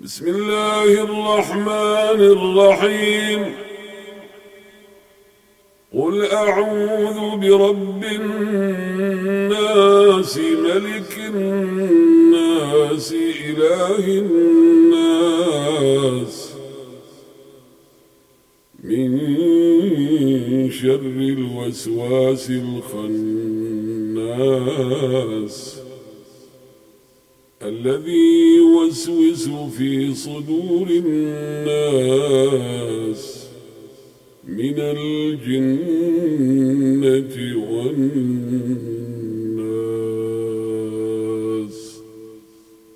بسم الله الرحمن الرحيم. قل أعوذ برب الناس ملك الناس إله الناس من شر الوسواس الخناس الذي يوسوس في صدور الناس من الجن